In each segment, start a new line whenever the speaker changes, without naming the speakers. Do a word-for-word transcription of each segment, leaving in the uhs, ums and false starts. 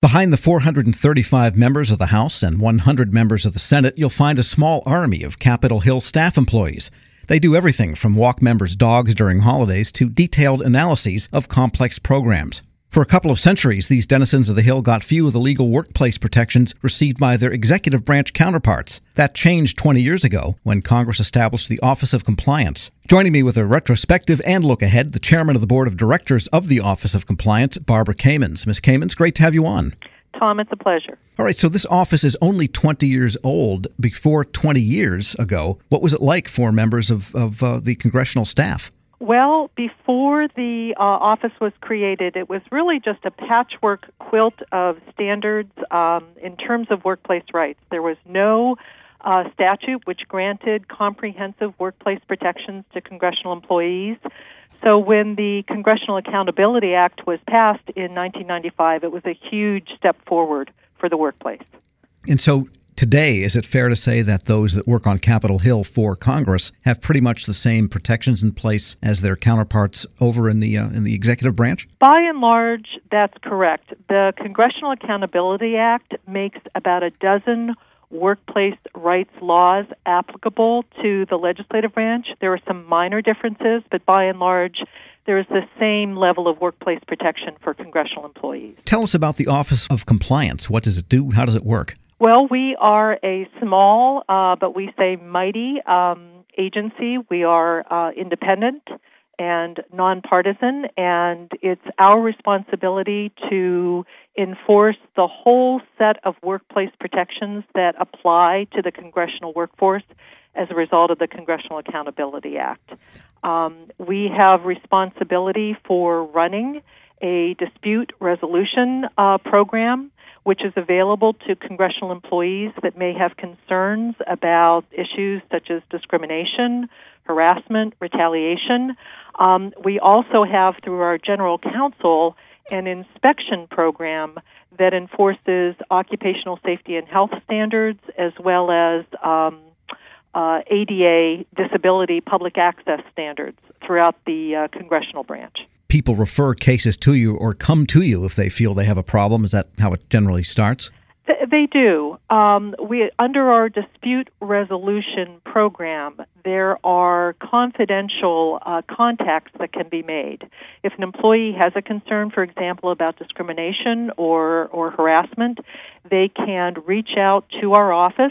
Behind the four hundred thirty-five members of the House and one hundred members of the Senate, you'll find a small army of Capitol Hill staff employees. They do everything from walk members' dogs during holidays to detailed analyses of complex programs. For a couple of centuries, these denizens of the Hill got few of the legal workplace protections received by their executive branch counterparts. That changed twenty years ago when Congress established the Office of Compliance. Joining me with a retrospective and look ahead, the chairman of the board of directors of the Office of Compliance, Barbara Kamens. Miz Kamens, great to have you on.
Tom, it's a pleasure.
All right, so this office is only twenty years old. Before twenty years ago, what was it like for members of, of uh, the congressional staff?
Well, before the uh, office was created, it was really just a patchwork quilt of standards um, in terms of workplace rights. There was no uh, statute which granted comprehensive workplace protections to congressional employees. So when the Congressional Accountability Act was passed in nineteen ninety-five, it was a huge step forward for the workplace.
And so today, is it fair to say that those that work on Capitol Hill for Congress have pretty much the same protections in place as their counterparts over in the uh, in the executive branch?
By and large, that's correct. The Congressional Accountability Act makes about a dozen workplace rights laws applicable to the legislative branch. There are some minor differences, but by and large, there is the same level of workplace protection for congressional employees.
Tell us about the Office of Compliance. What does it do? How does it work?
Well, we are a small, uh, but we say mighty um, agency. We are uh, independent and nonpartisan, and it's our responsibility to enforce the whole set of workplace protections that apply to the congressional workforce as a result of the Congressional Accountability Act. Um, we have responsibility for running a dispute resolution uh, program, which is available to congressional employees that may have concerns about issues such as discrimination, harassment, retaliation. Um, we also have, through our general counsel, an inspection program that enforces occupational safety and health standards as well as um, uh, A D A disability public access standards throughout the uh, congressional branch.
People refer cases to you or come to you if they feel they have a problem. Is that how it generally starts?
They do. Um, we under our dispute resolution program, there are confidential uh, contacts that can be made. If an employee has a concern, for example, about discrimination or, or harassment, they can reach out to our office,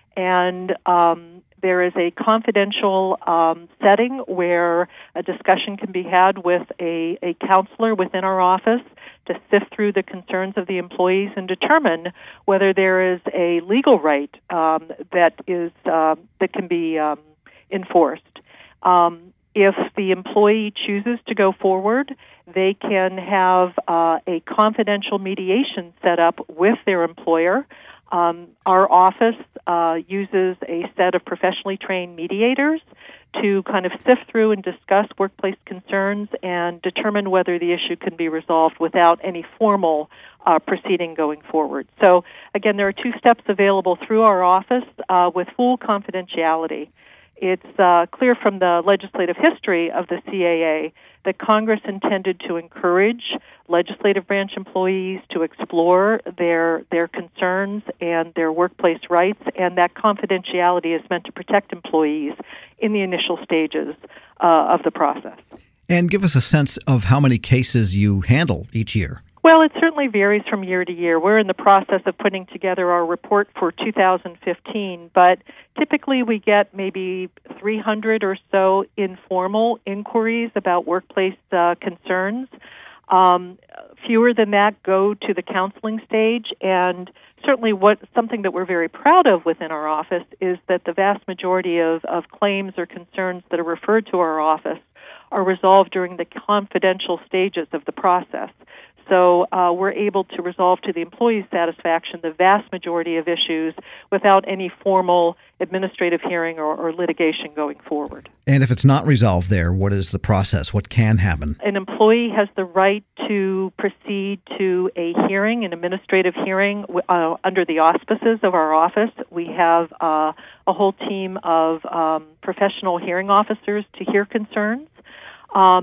and um, there is a confidential um, setting where a discussion can be had with a, a counselor within our office to sift through the concerns of the employees and determine whether there is a legal right um, that is uh, that can be um, enforced. Um, if the employee chooses to go forward, they can have uh, a confidential mediation set up with their employer. Um, our office uh, uses a set of professionally trained mediators to kind of sift through and discuss workplace concerns and determine whether the issue can be resolved without any formal uh, proceeding going forward. So, again, there are two steps available through our office uh, with full confidentiality. It's uh, clear from the legislative history of the C A A that Congress intended to encourage legislative branch employees to explore their their concerns and their workplace rights, and that confidentiality is meant to protect employees in the initial stages uh, of the process.
And give us a sense of how many cases you handle each year.
Well, it certainly varies from year to year. We're in the process of putting together our report for two thousand fifteen, but typically we get maybe three hundred or so informal inquiries about workplace uh, concerns. Um, fewer than that go to the counseling stage, and certainly what something that we're very proud of within our office is that the vast majority of, of claims or concerns that are referred to our office are resolved during the confidential stages of the process. So uh, we're able to resolve to the employee's satisfaction the vast majority of issues without any formal administrative hearing or, or litigation going forward.
And if it's not resolved there, what is the process? What can happen?
An employee has the right to proceed to a hearing, an administrative hearing uh, under the auspices of our office. We have uh, a whole team of um, professional hearing officers to hear concerns. Um,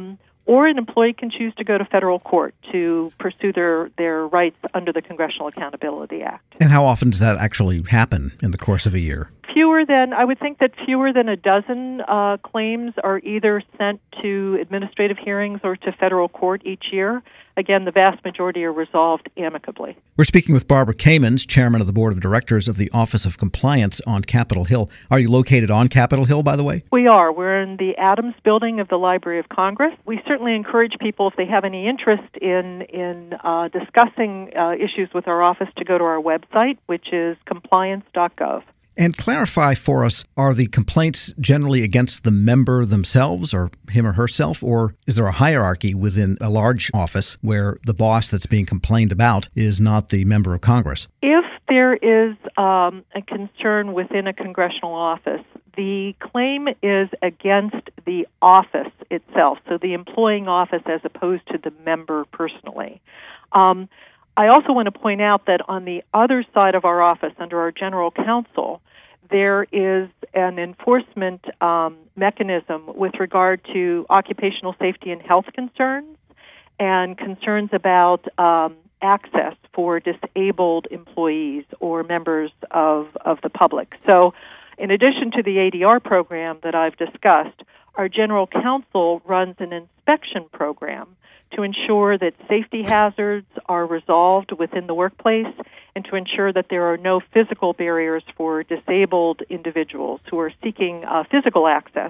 or an employee can choose to go to federal court to pursue their, their rights under the Congressional Accountability Act.
And how often does that actually happen in the course of a year?
Fewer than, I would think that fewer than a dozen uh, claims are either sent to administrative hearings or to federal court each year. Again, the vast majority are resolved amicably.
We're speaking with Barbara Kamens, chairman of the board of directors of the Office of Compliance on Capitol Hill. Are you located on Capitol Hill, by the way?
We are. We're in the Adams Building of the Library of Congress. We certainly encourage people, if they have any interest in, in uh, discussing uh, issues with our office, to go to our website, which is compliance dot gov.
And clarify for us, are the complaints generally against the member themselves or him or herself, or is there a hierarchy within a large office where the boss that's being complained about is not the member of Congress?
If there is um, a concern within a congressional office, the claim is against the office itself, so the employing office as opposed to the member personally. Um, I also want to point out that on the other side of our office, under our general counsel, there is an enforcement um, mechanism with regard to occupational safety and health concerns and concerns about um, access for disabled employees or members of, of the public. So in addition to the A D R program that I've discussed, our general counsel runs an inspection program to ensure that safety hazards are resolved within the workplace and to ensure that there are no physical barriers for disabled individuals who are seeking uh, physical access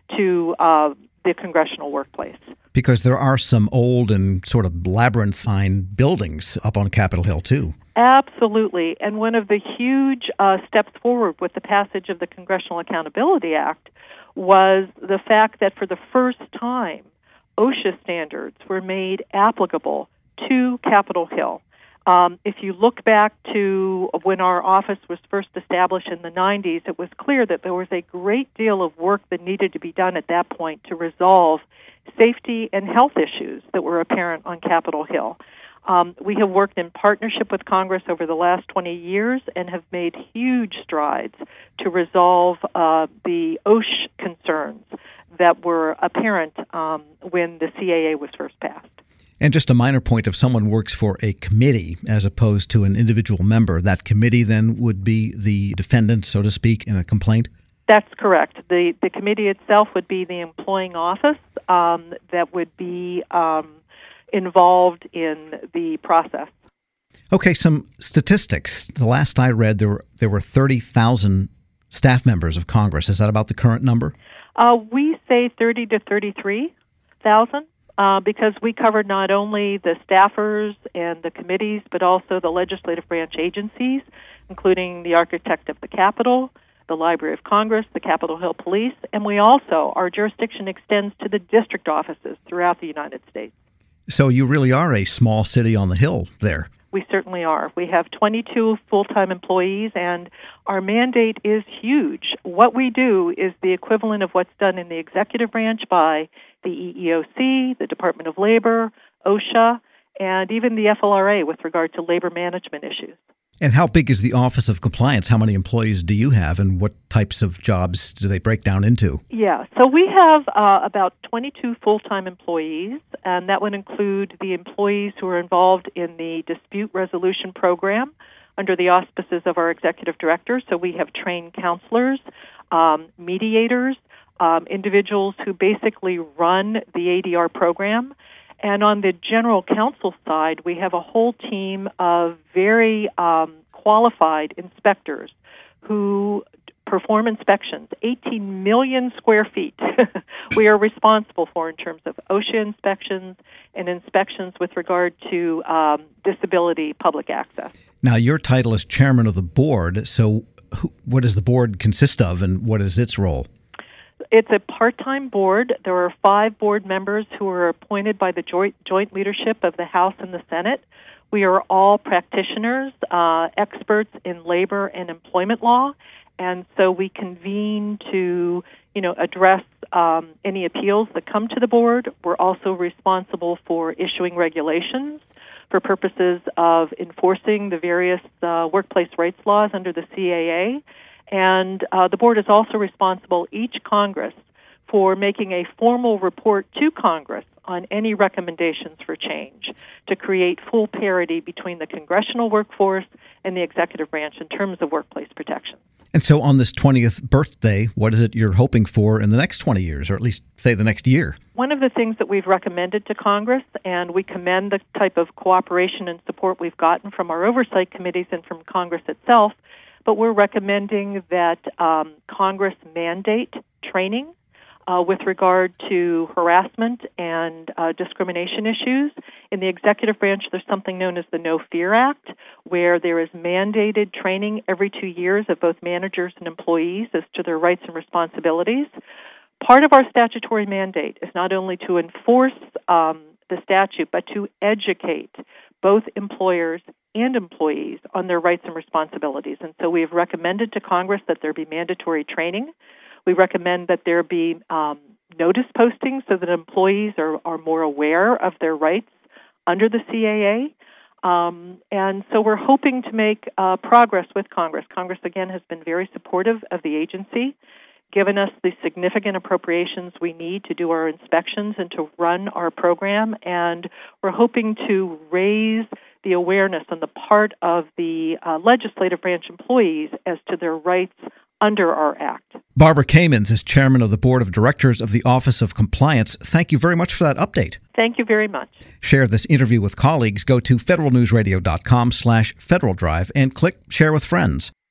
to uh, the congressional workplace.
Because there are some old and sort of labyrinthine buildings up on Capitol Hill, too.
Absolutely. And one of the huge uh, steps forward with the passage of the Congressional Accountability Act was the fact that for the first time, OSHA standards were made applicable to Capitol Hill. Um, if you look back to when our office was first established in the nineties, it was clear that there was a great deal of work that needed to be done at that point to resolve safety and health issues that were apparent on Capitol Hill. Um, we have worked in partnership with Congress over the last twenty years and have made huge strides to resolve uh, the OSHA concerns that were apparent um, when the C A A was first passed.
And just a minor point, if someone works for a committee as opposed to an individual member, that committee then would be the defendant, so to speak, in a complaint?
That's correct. The the committee itself would be the employing office um, that would be um, involved in the process.
Okay, some statistics. The last I read, there were, there were thirty thousand staff members of Congress. Is that about the current number?
Uh, we say thirty to thirty-three thousand uh, because we covered not only the staffers and the committees, but also the legislative branch agencies, including the architect of the Capitol, the Library of Congress, the Capitol Hill Police, and we also, our jurisdiction extends to the district offices throughout the United States.
So you really are a small city on the Hill there.
We certainly are. We have twenty-two full-time employees, and our mandate is huge. What we do is the equivalent of what's done in the executive branch by the E E O C, the Department of Labor, OSHA, and even the F L R A with regard to labor management issues.
And how big is the Office of Compliance? How many employees do you have, and what types of jobs do they break down into?
Yeah, so we have uh, about twenty-two full-time employees, and that would include the employees who are involved in the dispute resolution program under the auspices of our executive director. So we have trained counselors, um, mediators, um, individuals who basically run the A D R program. And on the general counsel side, we have a whole team of very um, qualified inspectors who perform inspections, eighteen million square feet we are responsible for in terms of OSHA inspections and inspections with regard to um, disability public access.
Now, your title is chairman of the board, so who, what does the board consist of and what is its role?
It's a part-time board. There are five board members who are appointed by the joint, joint leadership of the House and the Senate. We are all practitioners, uh, experts in labor and employment law, and so we convene to, you know, address um, any appeals that come to the board. We're also responsible for issuing regulations for purposes of enforcing the various uh, workplace rights laws under the C A A. And uh, the board is also responsible, each Congress, for making a formal report to Congress on any recommendations for change to create full parity between the congressional workforce and the executive branch in terms of workplace protection.
And so on this twentieth birthday, what is it you're hoping for in the next twenty years, or at least, say, the next year?
One of the things that we've recommended to Congress, and we commend the type of cooperation and support we've gotten from our oversight committees and from Congress itself, but we're recommending that um, Congress mandate training Uh, with regard to harassment and uh, discrimination issues. In the executive branch, there's something known as the No Fear Act, where there is mandated training every two years of both managers and employees as to their rights and responsibilities. Part of our statutory mandate is not only to enforce um, the statute, but to educate both employers and employees on their rights and responsibilities. And so we have recommended to Congress that there be mandatory training. We recommend that there be um, notice postings so that employees are, are more aware of their rights under the C A A. Um, and so we're hoping to make uh, progress with Congress. Congress, again, has been very supportive of the agency, given us the significant appropriations we need to do our inspections and to run our program. And we're hoping to raise the awareness on the part of the uh, legislative branch employees as to their rights under our Act.
Barbara Kamens is chairman of the board of directors of the Office of Compliance. Thank you very much for that update.
Thank you very much.
Share this interview with colleagues. Go to federal news radio dot com slash Federal Drive and click Share with Friends.